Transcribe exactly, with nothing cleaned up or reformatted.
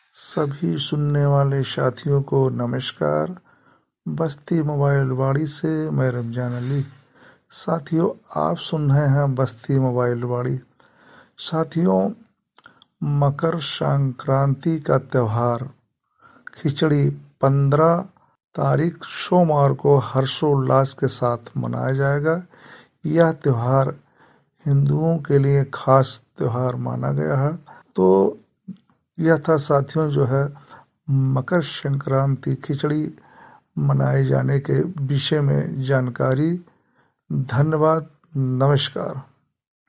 सभी सुनने वाले साथियों को नमस्कार। बस्ती मोबाइल वाड़ी से मैं रमजान अली। साथियों, आप सुन रहे हैं बस्ती मोबाइल वाड़ी। साथियों, मकर संक्रांति का त्यौहार खिचड़ी पंद्रह तारीख सोमवार को हर्षोल्लास के साथ मनाया जाएगा। यह त्यौहार हिंदुओं के लिए खास त्यौहार माना गया है। तो यह था साथियों जो है मकर संक्रांति खिचड़ी मनाए जाने के विषय में जानकारी। धन्यवाद, नमस्कार।